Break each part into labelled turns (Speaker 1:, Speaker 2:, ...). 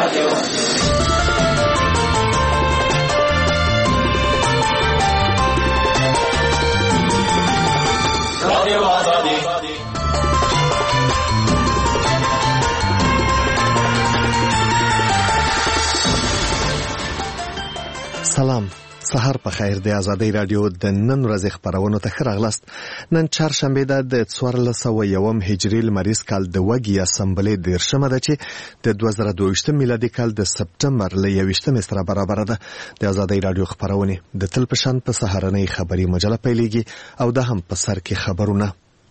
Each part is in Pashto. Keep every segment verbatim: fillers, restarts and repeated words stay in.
Speaker 1: رادیو رادیو آزادی.
Speaker 2: سلام، سهار په خیر. د آزادۍ رادیو د نن ورځې خبرونو ته ښه راغلاست. نن چهارشنبه ده د څوارلس سوه یوم هجري لمریز کال د وږي اسمبلې دېرشمه ده چې د دوه زره دوه ویشتم میلادي کال د سپټمبر له یوویشتمې سره برابره ده. د آزادۍ رادیو خبرونې د تل په شان په سهارنۍ خبري مجله پیلېږي او دا هم په سر کې خبرونه.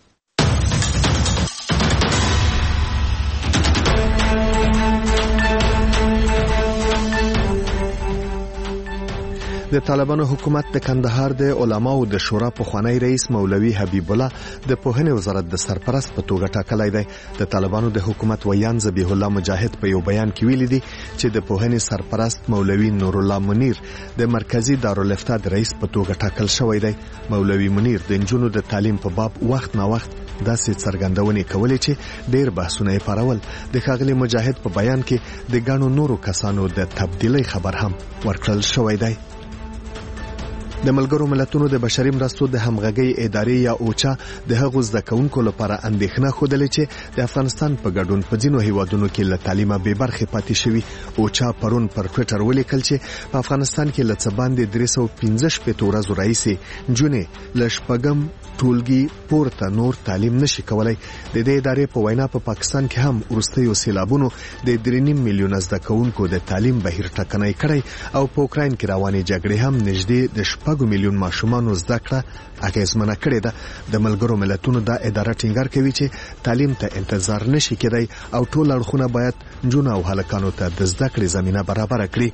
Speaker 2: د طالبانو حکومت د کندهار د علماو د شورا پخوانی رئیس مولوي حبیب الله د پوهنې وزارت د سرپرست په توګه ټاکلی دی. د طالبانو د حکومت ویان ذبیح الله مجاهد په یو بیان کې ویلي دي چې د پوهنې سرپرست مولوي نور الله منیر د مرکزی دارالفتاء د رئیس په توګه ټاکل شوی دی. مولوي منیر د نجونو د تعلیم په باب وخت نا وخت داسې څرګندونې کولې چې ډېر بحثونه یې پارول. د ښاغلي مجاهد په بیان کې د ګڼو نورو کسانو د تبدیلۍ خبر هم ورکړل شوی دی. د ملګرو ملتونو د بشري مرستو د همغږۍ ادارې یا اوچا د هغو زده کوونکو لپاره اندېښنه ښودلې چې د افغانستان په ګډون په ځینو هیوادونو کې له تعلیمه بې برخې پاتې شوي. اوچا پرون پر ټویټر ولیکل چې په افغانستان کې له څه باندې درې سوه پنځه شپېته ورځو راهیسې نجونې له شپږم ټولګي پورته نور تعلیم نشي کولای. د دې ادارې په وینا په پاکستان کې هم وروستیو سیلابونو د درې نیم میلیونه زده کوونکو د تعلیم بهیر ټکنی کړی او په اوکراین کې روانې جګړې هم نږدې د شپږ میلیون ماشومانو زده کړه اغیزمنه کړې ده. د ملګرو ملتونو دا اداره ټینګار کوي چې تعلیم ته انتظار نشي کېدای او ټول اړخونه باید نجونو او هلکانو ته د زده کړې زمینه برابره کړي.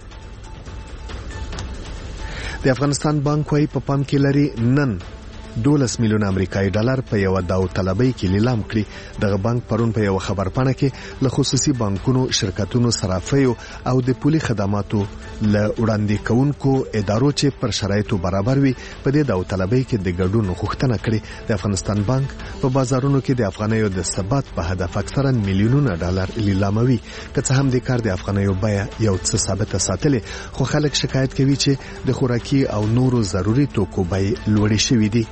Speaker 2: د افغانستان بانک وايي په پام کې لري نن دولس میلیون امریکایي ډالر په یو داوطلبۍ کې لیلام کړي. دغه بانک پرون په یو خبرپاڼه کې له خصوصي بانکونو، شرکتونو، صرافیو او د پولي خدماتو له وړاندې کوونکو ادارو چې پر شرایطو برابر وي په دې داوطلبۍ کې د ګډون غوښتنه کړې. د افغانستان بانک په بازارونو کې د افغانیو د ثبات په هدف اکثرا میلیونونه ډالر لیلاموي. که څه هم د کار د افغانیو بیه یو څه ثابته ساتلې، خو خلک شکایت کوي چې د خوراکي او نورو ضروري توکو بیې لوړې شوې دي.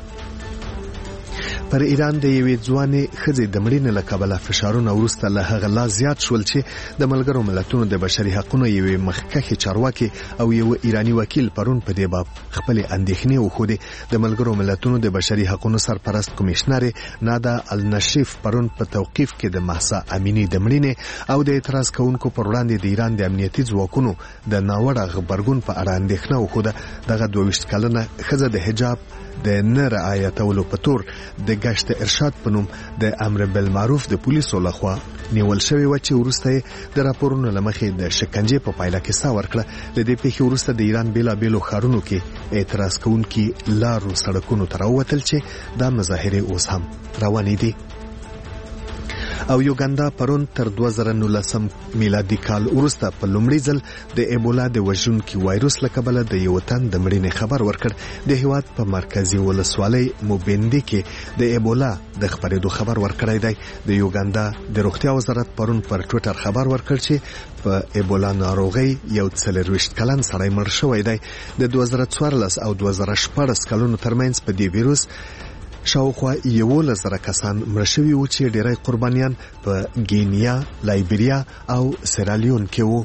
Speaker 2: پر ایران د یوې ځوانې ښځې د مړینې له کبله فشارونه وروسته له هغه لا زیات شول چې د ملګرو ملتونو د بشري حقونو یوې مخکښې چارواکي او یو ایرانی وکیل پرون په دې باب خپلې اندېښنې وښودې. د ملګرو ملتونو د بشري حقونو سرپرست کمیشنر نادا النشیف پرون په توقیف کې د مهسا امینی د مړینې او د اعتراض کوونکو پر وړاندې د ایران د امنیتي ځواکونو د ناوړه غبرګون په اړه اندېښنه وښوده. دغه دوه ویشت کلنه ښځه د حجاب د نه رعایتولو په تور د گشت ارشاد په نوم د امر بالمعروف د پولیسو لخوا نیول شوې و چې وروسته د راپورونو له مخې د شکنجې په پایله کې ساه ورکړه. د دې پیښې وروسته د ایران بیلابیلو ښارونو کې اعتراض کوونکي لارو سړکونو ته راووتل چې دا مظاهرې اوس هم روانې دي. او یوګاندا پرون تر دوه زره نولسم میلادي کال وروسته په لومړي ځل د ایبولا د وژونکي وایروس له کبله د یو تن د مړینې خبر ورکړ. د هیواد په مرکزي ولسوالۍ موبندي کې د ایبولا د خبرېدو خبر ورکړی دی. د یوګاندا د روغتیا وزارت پرون پر ټویټر خبر ورکړ چې په ایبولا ناروغۍ یو څلرویشت کلن سړی مړ شوی دی. د دوه زره څوارلس او دوه زره شپاړس کلونو ترمنځ په دې ویروس شاوخوا یولس زره کسان مړه شوي وو چې ډېری قربانیان په ګینیا، لایبیریا او سیرالیون کې وو.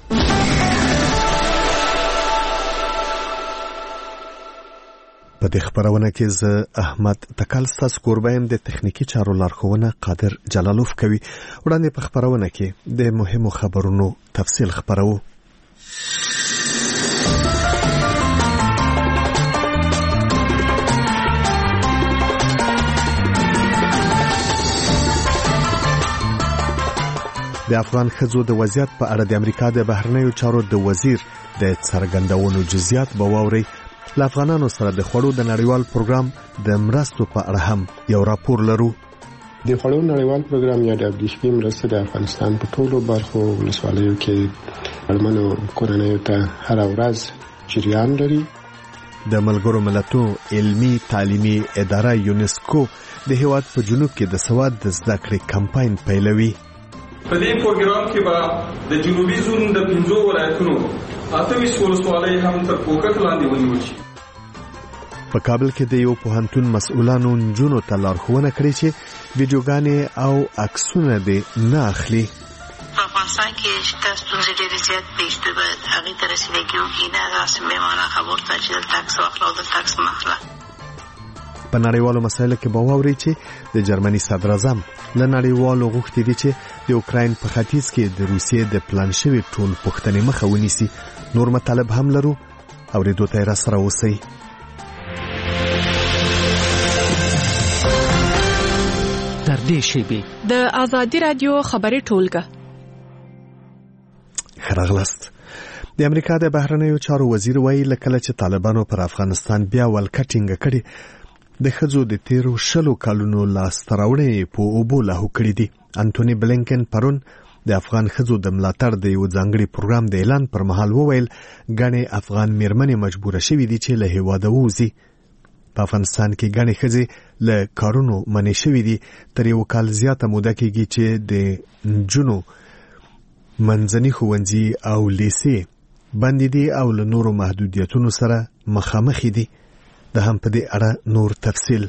Speaker 2: په دې خبرونه کې زه احمد تکل ستاسو کوربه یم. د تخنیکي چارو لارښوونه قادر جلالوف کوي. وړاندې په خبرونه کې د مهمو خبرونو تفصیل خبرو. د افغان ښځو د وضعیت په اړه د امریکا د بهرنیو چارو د وزیر د څرګندونو جزئیات به واورئ. له افغانانو سره د خوړو د نړیوال پروګرام د مرستو په اړه هم یو راپور لرو.
Speaker 3: د خوړو نړیوال پروګرام یا دبلیو ایف پی مرسته د افغانستان په ټولو برخو ولسوالیو کې اړمنو کورنیو ته هر ورځ جریان لري.
Speaker 2: د ملګرو ملتونو علمي تعلیمي اداره یونسکو د هیواد په جنوب کې د سواد د زده کړې کمپاین پیلوي.
Speaker 1: په دې پروګرام کې به د جنوبي زون د پنځو ولایتونو اته ویشت ولسوالۍ هم تر پوښښ لاندې ونیول شي.
Speaker 2: په کابل کې د یو پوهنتون مسؤلانو نجونو ته لارښوونه کړې چې ویډیوګانې او عکسونه دې نه اخلي.
Speaker 4: په افغانستان کې شته ستونزې ډېرې زیات دي چې باید هغې ته رسېدګي وکړي، نه داسې بې معنا خبرو ته چې دلته عکس واخله او دلته عکس مه اخله.
Speaker 2: په نړیوالو مسایلو کې به واورئ چې د جرمني صدراعظم له نړیوالو غوښتي دي چې د اوکراین په ختیځ کې د روسیې د پلان شوي ټول پوښتنې مخه ونیسي. نور مطالب هم لرو، اورېدو ته یې راسره اوسئ.
Speaker 5: تر دې شیبې
Speaker 6: د ازادي رادیو خبري ټولګه.
Speaker 2: خراغلست. د امریکا د بهرنیو چارو وزیر وایي لکه چې طالبانو پر افغانستان بیا ولکټینګ کړي د ښځو د تیرو شلو کلونو لاسته راوړنې په اوبو لاهو کړي دي. انټونی بلینکن پرون د افغان ښځو د ملاتړ د یو ځانګړي پروګرام د اعلان پر مهال وویل ګڼې افغان میرمنې مجبوره شوې دي چې له هېواده ووځي. په افغانستان کې ګڼې ښځې له کارونو منې شوې دي. تر یو کال زیاته موده کېږي چې د نجونو منځني ښوونځي او لیسې بندې دي او له نورو محدودیتونو سره مخامخ دي. د هم په دې اړه نور تفصیل.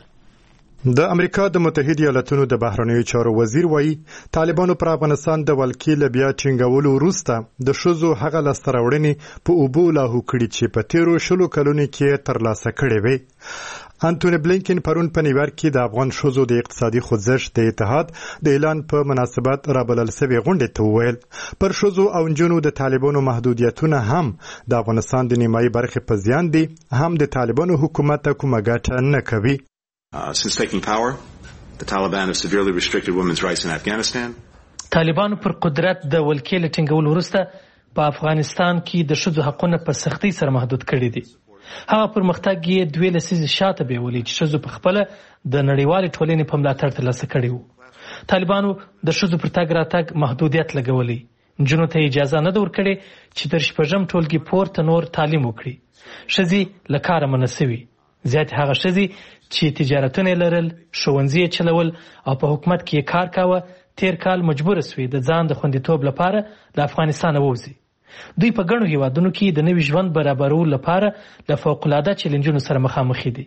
Speaker 7: د امریکا د متحده ایالاتونو د بهرنیو چارو وزیر وایي طالبانو پر افغانستان د ولکې له بیا ټینګولو وروسته د ښځو هغه لاسته راوړنې په اوبو لاهو کړي چې په تیرو شلو کلونو کې ترلاسه کړې وې. انټونی بلینکن پرون په نیویارک کې د افغان ښځو د اقتصادي خوځښت د اتحاد د اعلان په مناسبت رابلل شوې غونډې ته وویل پر ښځو او نجونو د طالبانو محدودیتونه هم د افغانستان د نیمایي برخې په زیان دي، هم د طالبانو حکومت ته کومه ګټه نه کوي.
Speaker 8: Uh, since taking power, the Taliban have severely restricted women's rights in Afghanistan.
Speaker 5: طالبانو پر قدرت د ولکې له ټینګولو وروسته په افغانستان کې د ښځو حقونه په سختۍ سره محدود کړي دي. هغه پرمختګ یې دوې لسیزې شاته بیولې چې ښځو په خپله د نړیوالې ټولنې په ملاتړ ترلاسه کړي وو. طالبانو د ښځو پر تګ راتګ محدودیت لګولی. نجونو ته اجازه نه ده ورکړې چې تر شپږم ټولګي پورته نور تعلیم وکړي. ښځې له کاره منع سوي. زیات هغه ښځې چې تجارتونه لرل، ښوونځي چلول او په حکومت کې کار کاوه تیر کال مجبور سوي د ځان د خوندیتوب لپاره له افغانستان ووځي. دوی په ګڼو هیوادونو کې د نوي ژوند برابرولو لپاره له فوق‌العاده چیلنجونو سره مخامخ دي.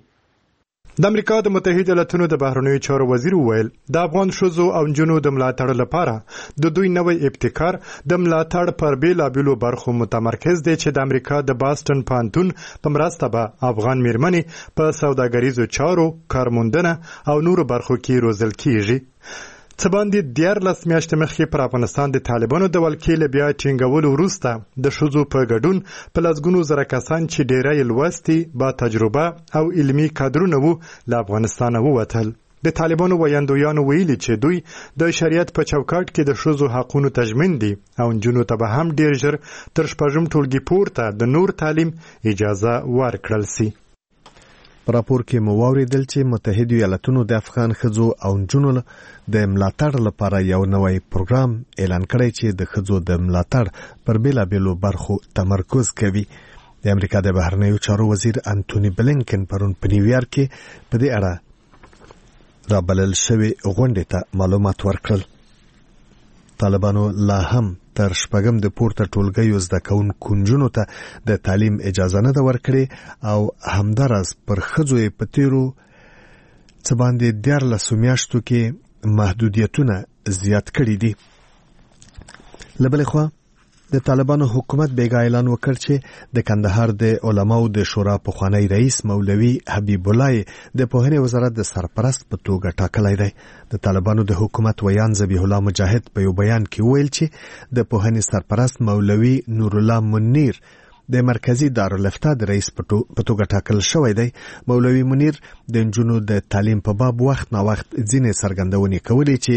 Speaker 7: د امریکا د متحده ایالاتونو د بهرنیو چارو وزیر وویل د افغان ښځو او نجونو د ملاتړ لپاره د دوی نوی ابتکار د ملاتړ پر بیلابیلو برخو متمرکز دی چې د امریکا د باستن پوهنتون په مرسته به افغان میرمنې په سوداګریزو چارو، کارموندنه او نورو برخو کې روزل کیږي. څه باندې دیارلس میاشتې مخکې پر افغانستان د طالبانو د ولکې له بیا ټینګولو وروسته د ښځو په ګډون په لسګونو زره کسان چې ډېری یې لوستي، با تجربه او علمي کادرونه وو له افغانستانه ووتل. د طالبانو ویاندویانو ویلي چې دوی د شریعت په چوکاټ کې د ښځو حقونو تضمین دي او نجونو ته به هم ډېر ژر تر شپږم ټولګي پورته د نور تعلیم اجازه ورکړل سي.
Speaker 2: په راپور کې مو واورېدل چې متحده ایالاتونو د افغان ښځو او نجونو د ملاتړ لپاره یو نوی پروګرام اعلان کړی چې د ښځو د ملاتړ پر بیلابیلو برخو تمرکز کوي. د امریکا د بهرنیو چارو وزیر انټونی بلینکن پرون په نیویارک کې په دې اړه رابلل شوې غونډې ته معلومات ورکړل. طالبانو لا هم تر شپږم د پورته ټولګیو زده کوونکو نجونو ته د تعلیم اجازه نه ده ورکړې او همداراز پر ښځو یې په تیرو څه باندې دیارلسو میاشتو کې محدودیتونه زیات کړي دي. له بلې خوا د طالبانو حکومت بیګا اعلان وکړ چې د کندهار د علماو د شورا پخوانی رئیس مولوي حبیب الله د پوهنې وزارت د سرپرست په توګه ټاکلی دی. د طالبانو د حکومت ویان ذبیح الله مجاهد په یو بیان کې ویل چې د پوهنې سرپرست مولوي نور الله منیر د مرکزی دارالفتاء د رئیس په توګه ټاکل شوی دی. مولوي منیر د نجونو د تعلیم په باب وخت نا وخت ځینې څرګندونې کولې چې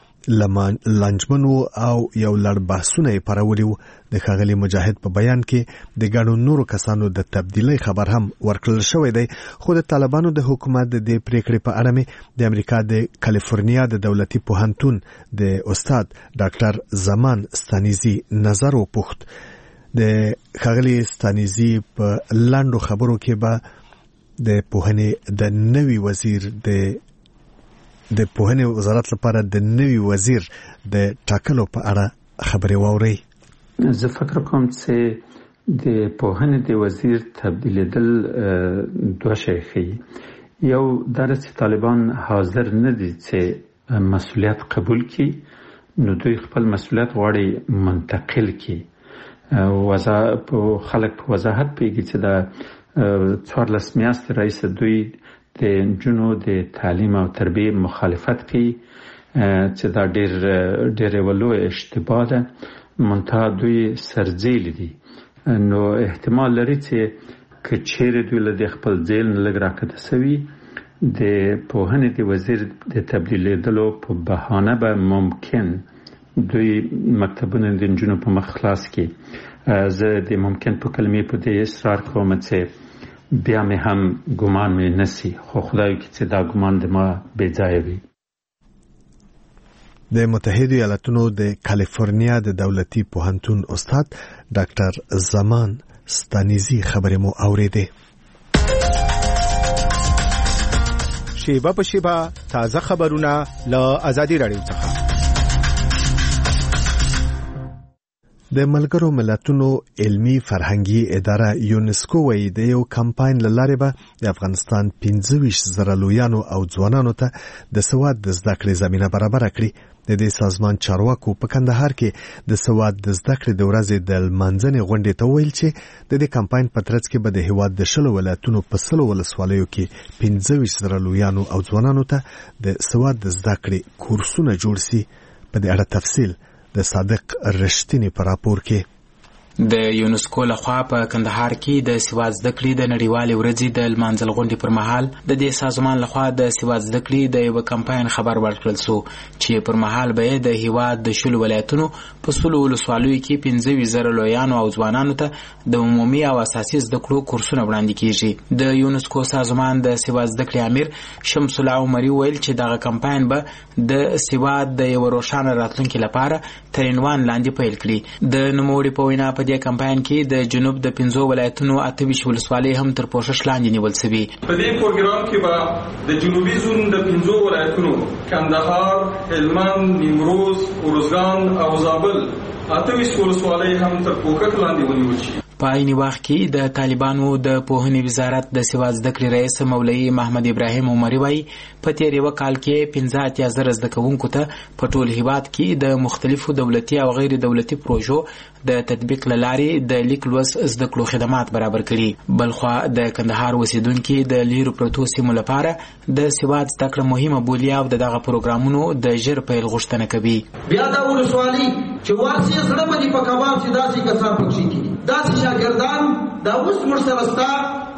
Speaker 2: لانجمنو او یو لړ بحثونه یې پارولي وو. د ښاغلي مجاهد په بیان کې د ګڼو نورو کسانو د تبدیلۍ خبر هم ورکړل شوی دی. خو د طالبانو د حکومت د دې پریکړې په اړه مې د امریکا د کالیفورنیا د دولتي پوهنتون د استاد ډاکټر زمان ستانیزي نظر وپوښت. د ښاغلي ستانیزي په لاندو خبرو کې به د پوهنې د نوي وزیر د د پوهنې وزارت لپاره د نوي وزیر د ټاکلو په اړه خبرې واورئ.
Speaker 9: زه فکر کوم چې د پوهنې د وزیر تبدیلیدل دوه شی ښیي. یو دا چې طالبان حاضر نه دي چې مسؤلیت قبول کړي، نو دوی خپل مسؤلیت غواړي منتقل کړي. وضاحت خلک په وضاحت پوهېږي چې د څوارلس میاشتې راهیسې دوی د نجونو د تعلیم او تربیې مخالفت کوي، چې دا ډېر ډېر یوه لویه اشتباه ده. منتها دوی سرزیلي دي، نو احتمال لري چې که چیرې دوی له دې خپل ځیل نه لږ راکته سوي، د پوهنې د وزیر د تبدیلیدلو په بهانه به ممکن دوی مکتبونه د نجونو په مخ خلاص کړي. زه د ممکن په کلمې په دې اصرار کوم چې بیا مې هم ګمان مې نسی، خو خدای وکړي چې دا ګمان د ما بې ځایه وي.
Speaker 2: د متحده ایالاتونو د کالیفورنیا د دولتي پوهنتون استاد ډاکټر زمان ستانیزي خبرې مو اورېدې.
Speaker 10: شیبه په شیبه تازه خبرونه له آزادي راډیو څخه.
Speaker 2: د ملګرو ملتونو علمي فرهنګي اداره یونسکو وایي د یو کمپاین له لارې به د افغانستان پنځه ویشت زره لویانو او ځوانانو ته د سواد د زده کړې زمینه برابره کړي. د دې سازمان چارواکو په کندهار کې د سواد د زده کړې د ورځې د لمانځنې غونډې ته ویل چې د دې کمپاین په ترڅ کې به د هیواد د شلو ولایتونو په سلو ولسوالیو کې پنځه ویشت زره لویانو او ځوانانو ته د سواد د زده کړې کورسونه جوړ سي. په دې اړه تفصیل د صادق رښتینی په راپور کې.
Speaker 11: د یونسکو لخوا په کندهار کې د سواد زده کړې د نړیوالې ورځې د لمانځل غونډې پر مهال د دې سازمان لخوا د سواد زده کړې د یو کمپاین خبر ورکړل شو چې پر مهال به د هیواد د شلو ولایتونو په سلو ولسوالیو کې پنځه ویشت زره لویانو او ځوانانو ته د عمومي او اساسي زده کړو کورسونه وړاندې کیږي. د یونسکو سازمان د سواد زده کړې امیر شمس الله عمري ویل چې دغه کمپاین به د سواد د یو روښانه راتلونکي لپاره تر عنوان لاندې پیل کړي. د نوموړي په وینا په دې کمپاین کې د جنوب د پنځو ولایتونو اته ویشت ولسوالۍ هم تر پوښښ لاندې نیول شوي.
Speaker 1: په دې پروګرام کې به د جنوبي زون د پنځو ولایتونو کندهار، هلمند، نیمروز، ارزګان او زابل اته ویشت ولسوالۍ هم تر پوښښ لاندې ونیول شي.
Speaker 11: په عین وخت کې د طالبانو د پوهنې وزارت د سواد زده کړې رئیس مولوي محمد ابراهیم عمري وایي په تیر یو کال کې پنځه اتیا زره زده کوونکو ته په ټول هیواد کې د مختلفو دولتي او غیر دولتي پروژو د تطبیق له لارې د لیک لوست زده کړو خدمات برابر کړي. بلخوا د کندهار اوسیدونکي د لیرو پرتو سیمو لپاره د سواد زده کړه مهمه بولي او دغه پروګرامونو د ژر پیل غوښتنه کوي.
Speaker 12: بیا دا ولسوالي چې ورسي زړه باندې په کباب چې داسې کسان پکې کړي داسې شاګردان دا اوس ورسره ستا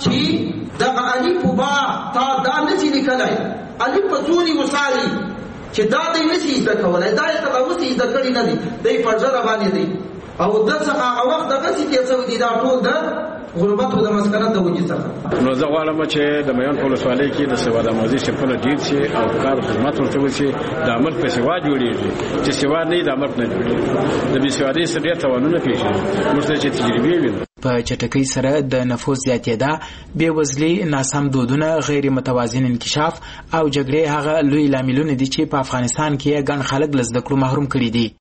Speaker 12: چې دغه الف با تا دا نشي لیکلی الف په څونی وسالي چې دا دی نشي زده کولی دا یې ته اوس زده کړي نه دي دی په ژبه باندې دی او د څخه هغه وخت دغسې تېر شوي دي دا ټول د غربت او د مسکنت د وجې څخه.
Speaker 13: نو زه غواړم چې د میوند په ولسوالۍ کې د سواد آموزي صنفونه ډېر شي او کار او خدمات ورته وشي. د عمل په سواد جوړېږي چې سواد نه وي د عمل نه جوړېږي. د بېسوادۍ سره ډېر تاوانونه پېښېږي. موږ ته چې تجربې وي
Speaker 11: په چټکۍ سره د نفوس زیاتېدا، بېوزلي، ناسم دودونه، غیر متوازن انکشاف او جګړې هغه لوی لاملونه دي چې په افغانستان کې ګڼ خلک له زده کړو محروم کړي دي.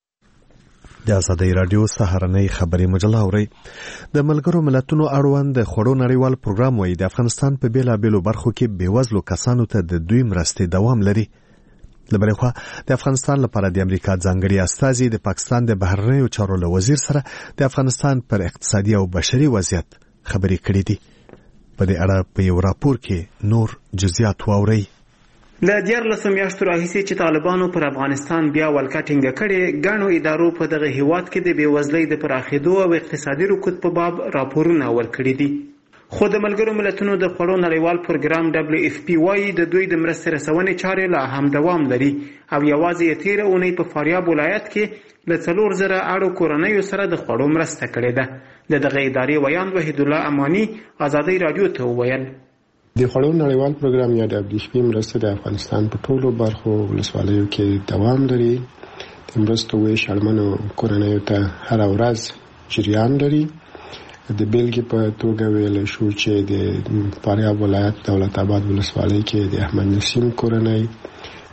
Speaker 2: د آزادۍ راډیو سهارنۍ خبري مجله اورئ. د ملګرو ملتونو اړوند د خوړو نړیوال پروګرام وایي د افغانستان په بیلابیلو برخو کې بېوزلو کسانو ته د دوی مرستې دوام لري. له بلې خوا د افغانستان لپاره د امریکا ځانګړي استازي د پاکستان د بهرنیو چارو له وزیر سره د افغانستان پر اقتصادي او بشري وضعیت خبرې کړې دي. په دې اړه په یو راپور کې نور جزئیات واورئ.
Speaker 14: له دیارلسو میاشتو راهیسې چې طالبانو پر افغانستان بیا ولکه ټینګه کړې، ګڼو ادارو په دغه هیواد کې د بېوزلۍ د پراخېدو او اقتصادي رکود په باب راپورونه ورکړي دي. خو د ملګرو ملتونو د خوړو نړیوال پروګرام دبلیو اف پی وایي د دوی د مرستې رسونې چارې لا هم دوام لري او یوازې یې تېره اونۍ په فاریاب ولایت کې له څلور زره اړو کورنیو سره د خوړو مرسته کړې ده. د دغه ادارې ویاند وحیدالله اماني آزادۍ راډیو ته وویل
Speaker 3: د خوړو نړیوال پروګرام یا دبلیو اف پی مرسته د افغانستان په ټولو برخو ولسوالیو کې دوام لري. د مرستو ویش اړمنو کورنیو ته هره ورځ جریان لري. د بیلګې په توګه ویلی شو چې د فاریاب ولایت دولت آباد ولسوالۍ کې د احمد نسیم کورنۍ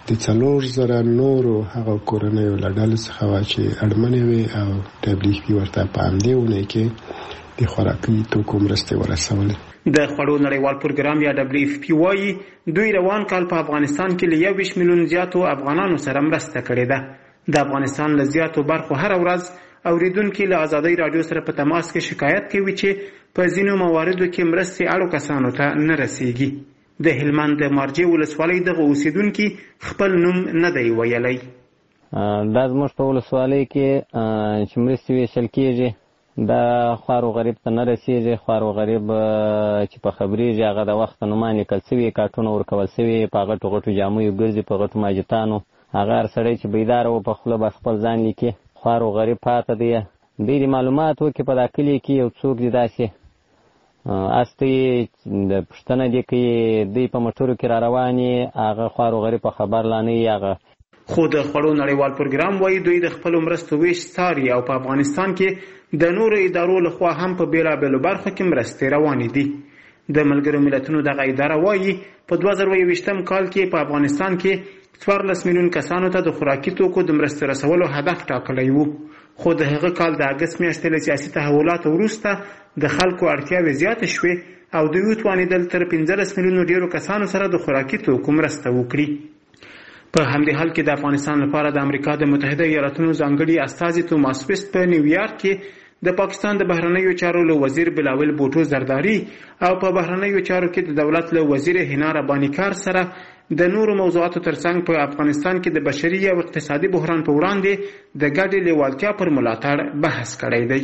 Speaker 3: د څلور زره نورو هغه کورنیو له ډلې څخه وه چې اړمنې وې او ډبلیو ایف پي ورته په همدې اونۍ کې د خوراکي توکو مرستې ورسولې.
Speaker 14: د خوړو نړیوال پروګرام یا ډبلیو ایف پي وایي دوی روان کال په افغانستان کې له یو ویشت میلیون زیاتو افغانانو سره مرسته کړې ده. د افغانستان له زیاتو برخو هره ورځ اوریدونکي له ازادۍ راډیو سره په تماس کې شکایت کوي چې په ځینو مواردو کې مرستې اړو کسانو ته نه رسیږي. د هلمند د مارجې ولسوالۍ دغه اوسیدونکي خپل نوم نه دی ویلی.
Speaker 15: دا زموږ په ولسوالۍ کې چې مرستې ویشل کېږي دا خوار و غریب ته نه رسیږي. خوار و غریب چې په خبرېږي هغه د وخت نومان لیکل سوي، کارټونه ورکول سوي، په غټو غټو جامو ګرځي، په غټو ماجتانو. هغه هر سړی چې بیداره و په خوله بس خپل ځان لیکي. خوار و غریب پاته دی. دوی د معلومات وکړي په دا کلي کې یو څوک دی داسې استی د پښتنه دی کوي دوی په موټرو کې را روانې هغه خوار و غریب په خبر لا نه وي. هغه
Speaker 14: خو د خوړو نړیوال پروګرام وایي دوی د خپلو مرستو ویش څاري او په افغانستان کې د نورو ادارو لخوا هم په بېلابېلو برخو کې مرستې روانې دي. د ملګرو ملتونو دغه اداره وایي په دوه زره یوویشتم کال کې په افغانستان کې څوارلس میلیون کسانو ته د خوراکي توکو د مرستې رسولو هدف ټاکلی و. خو د هغه کال د اګست میاشتې له سیاسي تحولاتو وروسته د خلکو اړتیاوې زیاتې شوې او دوی وتوانېدل تر پنځلس میلیونو ډېرو کسانو سره د خوراکي توکو مرسته وکړي. په همدې حال کې د افغانستان لپاره د امریکا د متحده ایالاتونو ځانګړي استازي توماس ویسټ په نیویارک کې د پاکستان د بهرنیو چارو له وزیر بلاول بوټو زرداری او په بهرنیو چارو کې د دولت له وزیر حنا رباني کار سره د نورو موضوعاتو ترڅنګ په افغانستان کې د بشري او اقتصادي بحران په وړاندې د ګډې لیوالتیا پر ملاتړ بحث کړی دی.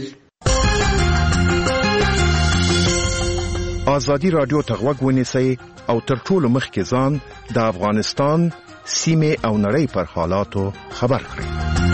Speaker 10: ازادي راډیو ته غوږ ونیسئ او تر ټولو مخکې ځان د افغانستان سیمه او نړۍ پر حالاتو خبر کړئ.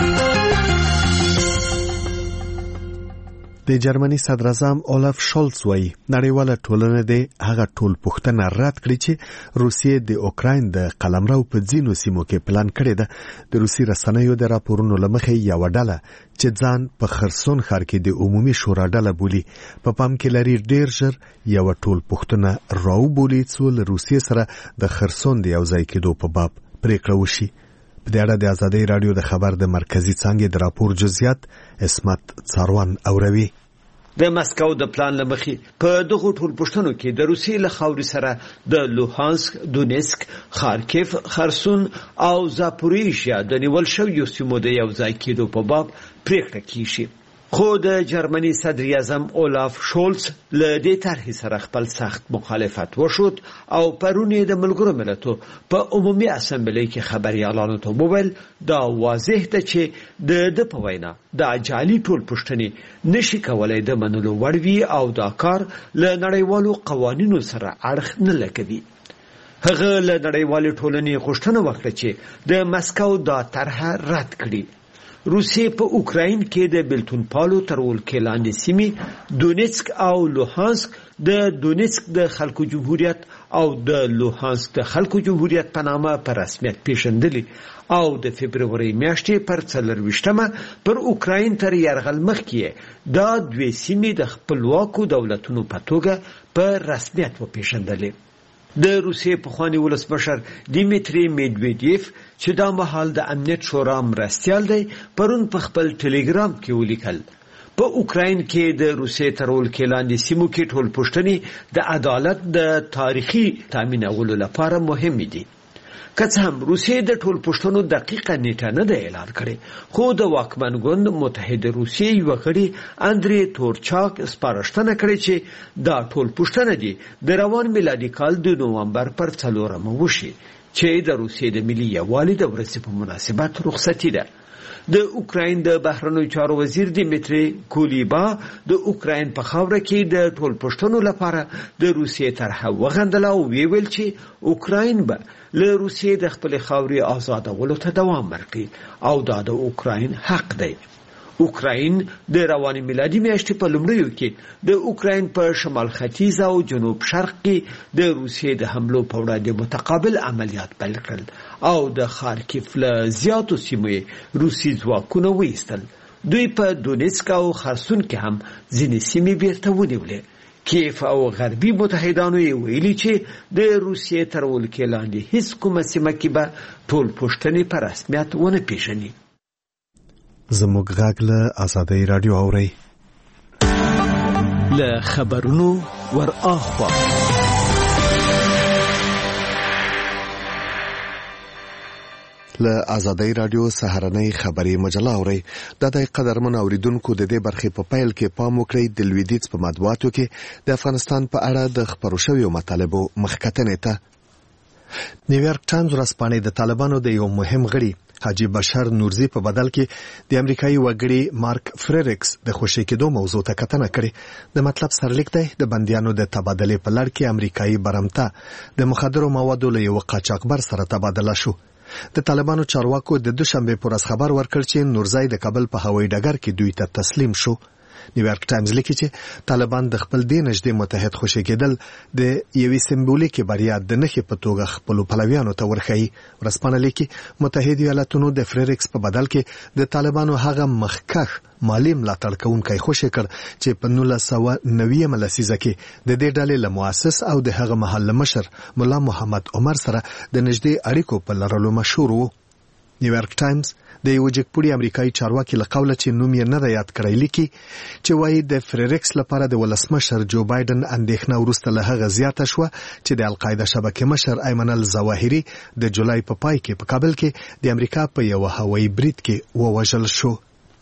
Speaker 2: د جرمني صدر اعظم اولاف شولز وایي نړیواله ټولنه د هغه ټول پوښتنه رد کړي چې روسیې د اوکراین د قلمرو په ځینو سیمو کې پلان کړی ده. د روسي رسنیو د راپورونو له مخې یوه ډله چې ځان په خرسون ښار کې د عمومي شورا ډله بولي په پام کې لري ډېر ژر یوه ټول پوښتنه راوبولي څو له روسیې سره د خرسون د یو ځای کېدو په باب پریکړه وشي. په دې اړه د ازادۍ راډیو د خبر د مرکزي څانګې د راپور جزئیات اسمت څاروان اوروي.
Speaker 16: د مسکو د پلان لمخې په دغه ټول پښتنو کې د روسي له خاورې سره د لوهانسک، دونیسک، خارکیف، خرسون او زاپوریژیا د نیول شویو سیمو د یو ځای کېدو په باب پریکړه کیږي. خو د جرمني صدر اعظم اولاف شولز له دې طرحې سره خپل سخت مخالفت وښود او پرون یې د ملګرو ملتونو په عمومي اسامبلۍ کې خبريالانو ته وویل دا واضح ده چې د د په وینا د جعلي ټول پښتني نشي کولای د منلو وړ وي او دا کار له نړیوالو قوانینو سره اړخ نه لګوي. هغه له نړیوالې ټولنې غوښتنه وکړه چې د مسکو دا طرحه رد کړي. روسیې په اوکراین کې د بلتون پالو تر ولکې لاندې سیمې دونیسک او لوهانسک د دونیسک د خلکو جمهوریت او د لوهانسک د خلکو جمهوریت په نامه په رسمیت پیژندلې او د فبروري میاشتې پر څلرویشتمه پر اوکراین تر یرغل مخکې دا دوه سیمې د خپلواکو دولتونو په توګه په رسمیت وپیژندلې. د روسیې پخوانی ولسمشر دیمیتری میدویدیف چې دا مهال د امنیت شورا مرستیال دی پرون په خپل ټلګرام کې ولیکل په اوکراین کې د روسیې تر ولکې لاندې سیمو کې ټول پښتني د عدالت د تاریخي تامینولو لپاره مهم دي. که څه هم روسیې د ټول پښتنو دقیقه نیټه نه ده اعلان کړې خو د واکمن ګوند متحده روسیې یو غړي اندري تورچاک سپارښتنه کړې چې دا ټول پښتنه دي د روان میلادي کال د نومبر پر څلورمه وشي چې د روسیې د ملي یووالي د ورځې په مناسبت رخصتي ده. د اوکراین د بهرنیو چارو وزیر دیمیتری کولیبا د اوکراین په خاوره کې د ټول پښتنو لپاره د روسیې طرحه وغندله او ویل چې اوکراین به له روسیې د خپل خاورې آزادولو ته دوام ورکړي او دا د اوکراین حق دی. اوکراین د رواني میلادي میاشتې په لومړیو کې د اوکراین په شمال ختیځ او جنوب شرق کې د روسیې د حملو په وړاندې متقابل عملیات پیل کړل او د خارکیف له زیاتو سیمو روسي ځواکونه وایستل. دوی په دونیسک او خرسون کې هم ځینې سیمې بیرته ونیولې. کیف او غربي متحدانو یې ویلي چې د روسیې تر ولکې لاندې هیڅ کومه سیمه کې به ټول پوښتنې په رسمیت ونه پیژني.
Speaker 2: زموږ غږ له آزادۍ راډیو اورئ.
Speaker 16: له خبرونو ور اخوا
Speaker 2: له آزادۍ راډیو سهارنۍ خبري مجله اورئ. د دې قدرمن اوریدونکو د دې برخې په پیل کې پام وکړئ د لویدیځ په مطبوعاتو کې د افغانستان په اړه د خبرو شویو مطالبو مخکتنې ته. نیویارک ټایمز ورځپاڼې د طالبانو د یو مهم غړي حاجی بشر نورزی په بدل کې د امریکایي وګړي مارک فریریکس د خوشی کېدو موضوع ته کتنه کړې. د مطلب سرلیک دی د بندیانو د تبادلې په لړ کې امریکایي برمته د مخدرو موادو له یو قاچاقبر سره تبادله شو. د طالبانو چارواکو د دوشنبه پر ورځ خبر ورکړ چې نورزی د کابل په هوایي ډګر کې دوی ته تسلیم شو. نیویارک ټایمز لیکي چې طالبان د خپل دین نږدې متحد خوشی کېدل د یوې سمبولیکي بریا د نښې په توګه خپل پلویانو ته ورخی. ورځپاڼه لیکي متحده ایالاتونو د فریریکس په بدل کې د طالبانو هغه مخکخ مالی ملاتړ کوونکی خوشی کړ چې په نولس سوه نوي لسیزه کې د دې ډلې له مؤسس او د هغه محل مشر مولا محمد عمر سره د نږدې اړیکو په لرلو مشهور وو. نیویارک ټایمز د یو جګپوړي امریکایي چارواکي له قوله چې نوم یې نه دی یاد کړی لیکي چې وایي د فریریکس لپاره د ولسمشر جو بایدن اندېښنه وروسته له هغه زیاته شوه چې د القاعده شبکې مشر ایمن الظواهري د جولای په پای کې په کابل کې د امریکا په یو هوایي برید کې ووژل شو.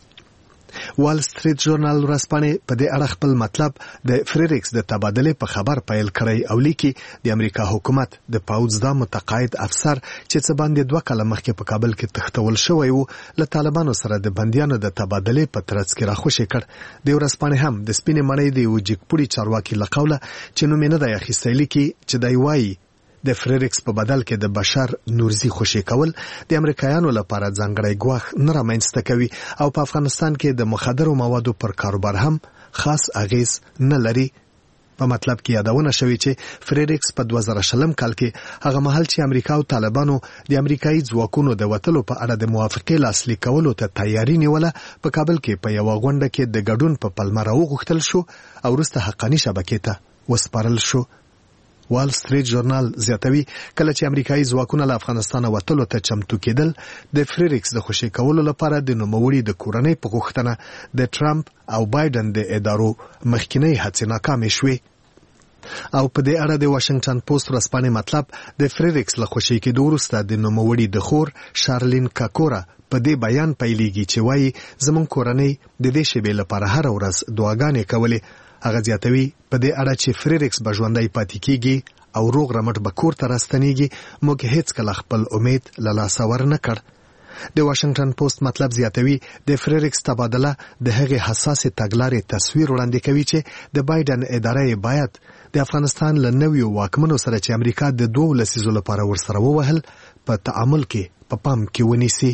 Speaker 2: وال سټریټ ژورنال ورځپاڼې په دې اړه خپل مطلب د فریریکس د تبادلې په خبر پیل کړی او لیکي د امریکا حکومت د پاوځ د متقاعد افسر چې څه باندې دوه کاله مخکې په کابل کې تختول شوی وو له طالبانو سره د بندیانو د تبادلې په ترڅ کې راخوشي کړ. د ورځپاڼې هم د سپینې مړۍ د یو جګپوړي چارواکي له قوله چې نوم یې نه دی اخیستی لیکي چې دی وایي د فریریکس په بدل کې د بشر نورزی خوشی کول د امریکایانو لپاره ځانګړی ګواښ نه رامنځته کوي او په افغانستان کې د مخدرو موادو پر کاروبار هم خاص اغیز نه لري. په مطلب کې یادونه شوې چې فریریکس په دوه زره شلم کال کې هغه مهال چې امریکا او طالبانو د امریکایي ځواکونو د وټلو په اړه د موافقې لاسلیک کولو ته تیاری نیوله په کابل کې په یو غونډه کې د ګډون په پلمه راوغوښتل شو او وروسته حقاني شبکې ته وسپارل شو. وال سټریټ ژورنال زیاتوي کله چې امریکایي ځواکونه له افغانستان وټلو ته چمتو کېدل د فریریکس د خوشی کولو لپاره د نوموړي د کورنۍ په غوښتنه د ټرمپ او بایدن د ادارو مخکینی هڅې ناکامې شوې. او په دې اړه د واشنگټن پوسټ ورځپاڼې مطلب د فریریکس له خوشی کېدو وروسته د نوموړي د خور شارلین کاکورا په دې بیان پیلېږي چې وایي زموږ کورنۍ د دې شیبې لپاره هر ورځ دعاګانې کولې. هغه زیاتوي په دې اړه چې فریریکس به ژوندی پاتې کیږي او روغ رمټ به کور ته راستنیږي موږ هیڅ کله خپل امید له لاسه ورنه کړ. د واشنگټن پوسټ مطلب زیاتوي د فریریکس تبادله د هغې حساسې تګلارې تصویر وړاندې کوي چې د بایدن اداره باید د افغانستان له نویو واکمنو سره چې امریکا د دوه لسیزو لپاره ورسره ووهل په تعامل کې په پام کې ونیسي.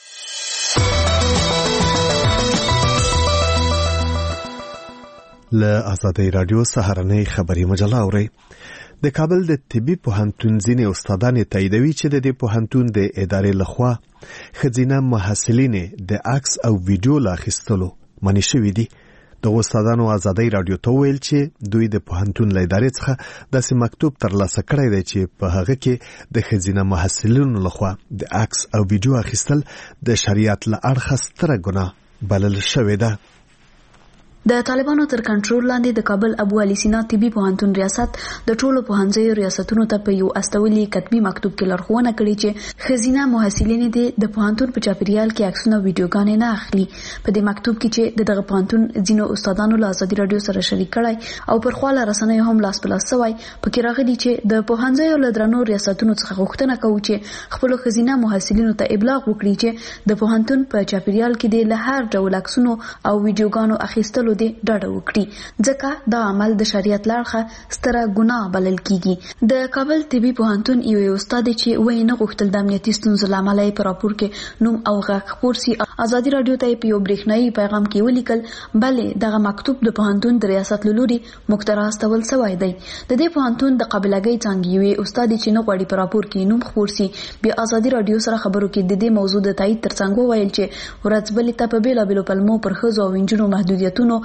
Speaker 2: له آزادۍ راډیو سهارنۍ خبري مجله اورئ. د کابل د طبي پوهنتون ځینې استادان تاییدوي چې د دې پوهنتون د ادارې لخوا ښځینه محصلینې د عکس او ویډیو له اخیستلو منع شوي دي. دغو استادانو آزادۍ راډیو ته وویل چې دوی د پوهنتون له ادارې څخه داسې مکتوب ترلاسه کړی دی چې په هغه کې د ښځینه محصلینو لخوا د عکس او ویډیو اخیستل د شریعت له اړخه ستره ګناه بلل شوې ده.
Speaker 17: د طالبانو تر کنټرول لاندې د کابل ابو علي سینا طبي پوهنتون ریاست د ټولو پوهنځیو ریاستونو ته په یو استولي کتبي مکتوب کې لارښوونه کړې چې ښځینه محصلینې دې د پوهنتون په چاپیریال کې عکسونه ویډیوګانې نه اخلي. په دې مکتوب کې چې دغه پوهنتون ځینو استادانو له ازادي راډیو سره شریک کړی او پر خواله رسنیو هم لاس په لاس شوی پکې راغلي چې د پوهنځیو له درنو ریاستونو څخه غوښتنه کوي چې خپل ښځینه محصلینو ته ابلاغ وکړي چې د پوهنتون په چاپیریال کې د لهر ډول عکسونو او ویډیوګانو اخیستلو دې ډډه وکړي ځکه دا عمل د شریعت له اړخه ستره ګناه بلل کیږي. د کابل طبي پوهنتون یو استاد چې وایي نه غوښتل د امنیتي ستونزو له امله په راپور کې نوم او غږ خپور سي ازادي راډیو ته په یو برېښنایي پیغام کې ولیکل بلې دغه مکتوب د پوهنتون د ریاست له لوري مخترع استول شوی دی. د دې پوهنتون د قابلګۍ څنګه یو استاد چې نه غواړي په راپور کې نوم خپور سي بیا ازادي راډیو سره خبرو کې د دې موضوع د تایید ترڅنګ وویل چې ورځ بلې ته په بیلابېلو پلمو پر ښځو او نجونو محدودیتونو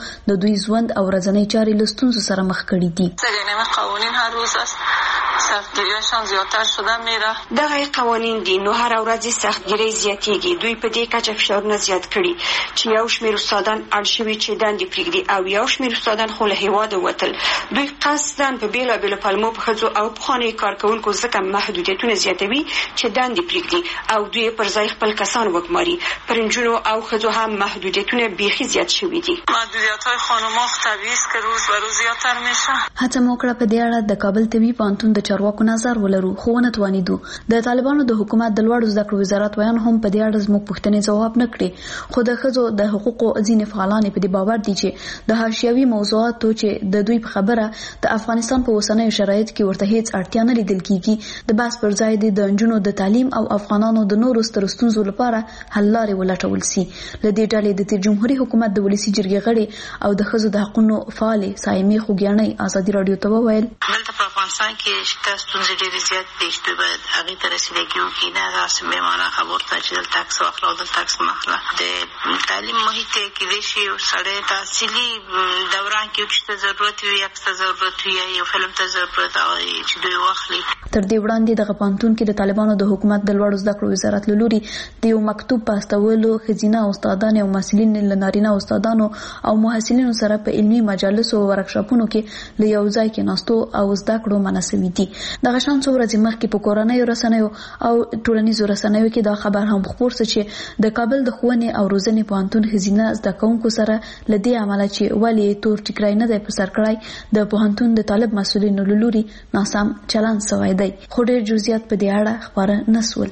Speaker 17: د دوی ژوند او ورځنی چارې له ستونزو سره مخ کړي دي.
Speaker 4: سرینه قوانین هر روز است سختگیریشان زیادتر شده میره.
Speaker 18: دغه قوانین دي نو هر ورځ سختگیری زیاتېږي. دوی په دې کچه فشارونه زیات کړي چې یو شمېر استادان اړ شوي چې دندې پرېږدي او یو شمېر استادان خو له هېواده وتل. دوی قصدا په بېلابېلو پلمو په ښځو او پخوانیو کارکوونکو ځکه محدودیتونه زیاتوي چې دندې پرېږدي او دوی پر ځای خپل کسان وګماري. پر نجونو او ښځو هم محدودیتونه بیخي زیات شوي دي.
Speaker 4: محدودیت‌های خانم‌ها طبیعي است که روز به روز زیاتر میشه.
Speaker 17: هڅه مو وکړه په دې اړه د کابل طبي پوهنتون د چارواکو نظر ولرو خو ونه توانیدو. د طالبانو د حکومت د لوړو زده کړو وزارت ویان هم په دې اړه زموږ پوښتنې ځواب نه کړې. خو د ښځو د حقوقو ځینې فعالان په دې باور دي چې د حاشیوي موضوعاتو چې د دوی په خبره د افغانستان په اوسنیو شرایطو کې ورته هیڅ اړتیا نه لیدل کیږي د بحث پر ځای د نجونو د تعلیم او افغانانو د نورو سترو ستونزو لپاره حل لارې ولټول سي. له دې ډلې د تیر جمهوریت حکومت د ولسي جرګې غړي او د ښځو د حقوقو فعالې سایمې خوګیانۍ ازادي رادیو ته وویل
Speaker 4: دلته په افغانستان کې شته ستونزې ډېرې زیات پیش دي باید هغې ته رسیدګي وکړي نه داسې بېمعنه خبرو ته چې دلته عکس واخله او دلته عکس مه اخله. د تعلیم محیط یې کیدای شي یو سړی تحصیلي دوران کې چې ته ضرورت وي عکس ته ضرورت وي یا یو فلم ته ضرورت هغه چې دوی واخلي.
Speaker 17: تر دې وړاندې دغه پوهنتون کې د طالبانو د حکومت د لوړو زده کړو وزارت له لوري د یو مکتوب په استولو ښځینه استادان او محصلین له نارینه استادانو او محصلینو سره په علمي مجالسو او ورکشاپونو کې له یو ځای کېناستو او زده کړو منع شوي دي. دغه شان څو ورځې مخکې په کورنیو رسنیو او ټولنیزو رسنیو کې دا خبر هم خپور شو چې د کابل د ښوونې او روزنې پوهنتون ښځینه زده کوونکو سره له دې عمله چې ولې تور ټیکری نه دی په سر کړی د پوهنتون د طالب مسؤلینو له لوري ناسم چلند شوی دی. خو ډېر جزئیات په دې اړه خبره نه شول.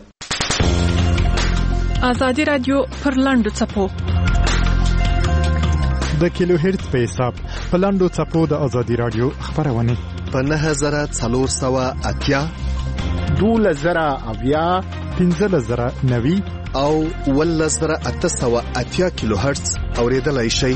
Speaker 6: ازادي رادیو پر لاندو څپو
Speaker 7: د کیلو هرتز په حساب په لاندو څپو د ازادي رادیو خبرونه
Speaker 2: په نهه زره څلور سوه اتیا
Speaker 7: دوله زره اویا پنځه زره نوي
Speaker 2: او اوله زره اته سوه اتیا کیلو هرتز اوریدلای شئ.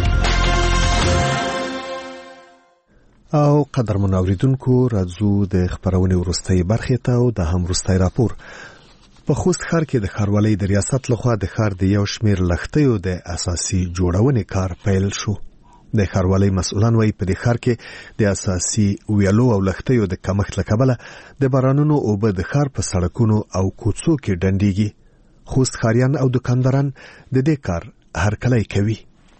Speaker 2: او قدر منوریدونکو راځو د خبرونې وروستۍ برخې ته او د هم وروستۍ راپور. په خوست ښار کې د ښاروالۍ د ریاست لخوا د ښار د یو شمېر لښتیو د اساسي جوړونې کار پیل شو. د ښاروالۍ مسؤلان وایي په دې ښار کې د اساسي ویالو او لښتیو د کمښت له کبله د بارانونو اوبه د ښار په سړکونو او کوڅو کې ډنډېږي. خوست ښاریان او دکانداران د دې کار هرکلی کوي.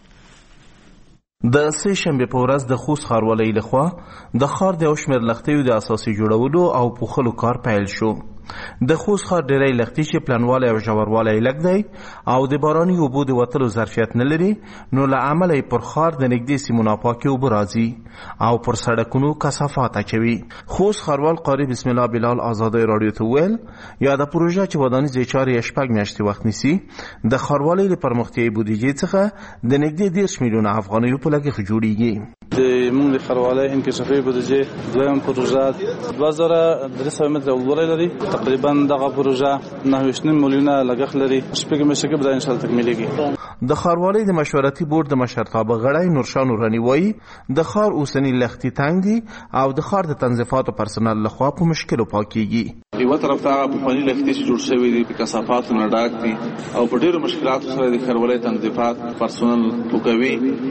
Speaker 19: د سه شنبه په ورځ د خوست ښاروالۍ لخوا د ښار د یو شمېر لښتیو د اساسي جوړولو او پوښلو کار پیل شو. د خوست ښار ډېری لښتي چې پلنوالی او ژوروالی لږ دی او د باراني اوبو د وتلو ظرفیت نه لري نو له امله یې پر ښار د نږدې سیمو ناپاکې اوبه راځي او پر سړکونو کثافات اچوي. خوست ښاروال قاري بسم الله بلال ازادۍ راډیو ته وویل یاده پروژه چې ودانیزې چارې یې شپږ میاشتې وخت نیسي د ښاروالۍ له پرمختیایي بودیجې څخه د نږدې دېرش میلیونه افغانیو په لګښت جوړیږي.
Speaker 20: د موږ د ښاروالۍ انکشافي بودیجې دویم پروژه دوه زره درې سوه متره اوږدوالی لري. تقریبا دغه پروژه نهه ویشت میلیونه لګښت لري. شپږ میاشتې کې به ان شاء الله تکمیلېږي.
Speaker 19: د ښاروالۍ د مشورتي بورډ د مشرتابه غړی نورشاه نوراني وایي د ښار اوسني لښتي تنګ دي او د ښار د تنظیفاتو پرسنل لخوا په مشکلو پاکیږي.
Speaker 20: یوه طرف ته هغه پخواني لښتي چې جوړ شوي دي په کثافاتو نه ډک دي او په ډېرو مشکلاتو سره د ښاروالۍ تنظیفات پرسنل وکوي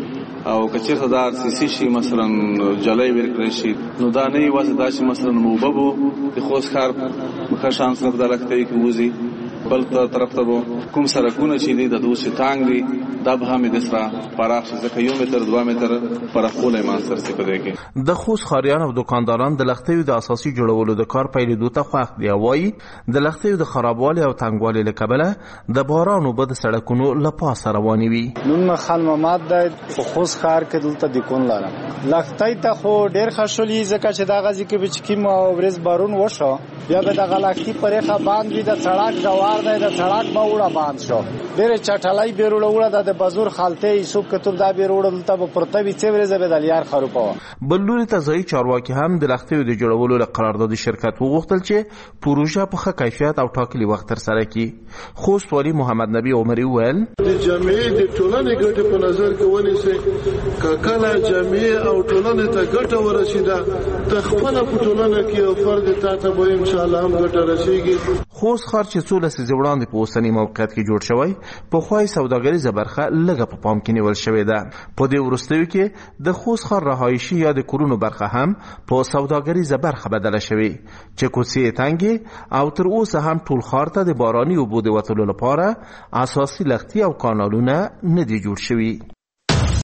Speaker 20: او که چېرته دا ار سی سی شي مثلا جلی ورکړی شي نو دا نه یوازې دا چې مثلا موبه د خوست ښار په ښه شان سره په دا لښتۍ کې وځي بل طرف ته به کوم سړکونه چې دي د دوی چې تانګ دي دا به هم د سره پراخ شي ځکه یو متر دوه متر پراخوالی منځته رسي په دې کې.
Speaker 19: د خوست ښاریان او دکانداران د لښتیو د اساسي جوړولو د کار پیلېدو ته خوښ دي او وایي د لښتیو د خرابوالي او تنګوالي له کبله د باران اوبه د سړکونو له پاسه روانې وي.
Speaker 21: نوم مې خان محمد دی. په خوست ښار کې دلته دکون لرم. لښتۍ ته خو ډېر ښه شولي ځکه چې دغه ځای کې به چې کوم ورځ بارون وشو بیا به دغه لښتي پرېښه باند وي د سړک جوار دی د سړک به وړه باند شو ډېرې چټلۍ بې روړه وړه د بزور خالتې یوسف کتب دا بې روړه دلته به پرته وي څه ورځې به د لیار خروپه وه.
Speaker 19: بل لوري ته ځایي چارواکي هم د لښتیو د جوړولو له قراردادي شرکت وغوښتل چې پروژه په ښه کیفیت او ټاکلي وخت ترسره کړي. خوست والي محمد نبي عمري وویل
Speaker 22: د جامعې د ټولنې ګټې په نظر کې ونیسئ که کله جامعې او ټولنې ته ګټه ورسېده ته خپله په ټولنه کې یو فرد تا ته به انشاءالله هم ګټه رسېږي.
Speaker 19: خوست ښار چې څو لسیزې وړاندې په اوسني موقعیت کې جوړ شوی پخوا یې سوداګریزه برخه لږه په پام کې نیول شوې ده. په دې وروستیو کې د خوست ښار رهایشي یا د کورونو برخه هم په سوداګریزه برخه بدله شوې چې کوڅې یې تنګې او تر اوسه هم ټول ښار ته د باراني اوبو د وتلو لپاره اساسي لښتي او کانالونه نه دي جوړ شوي.